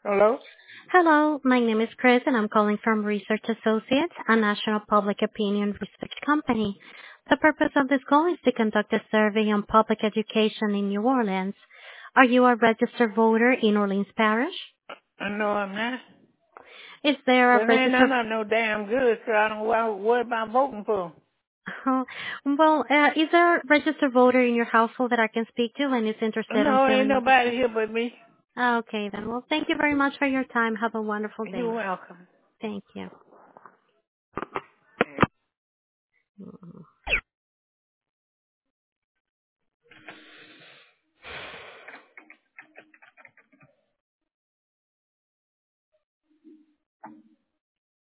Hello? Hello, my name is Chris and I'm calling from Research Associates, a national public opinion research company. The purpose of this call is to conduct a survey on public education in New Orleans. Are you a registered voter in Orleans Parish? No, I'm not. Is there But a it ain't registered... none of them no damn good, so I don't know what am I voting for. Is there a registered voter in your household that I can speak to and is interested in No, ain't filling out the nobody survey? here but me. Okay then. Well, thank you very much for your time. Have a wonderful You're day. welcome. Thank you.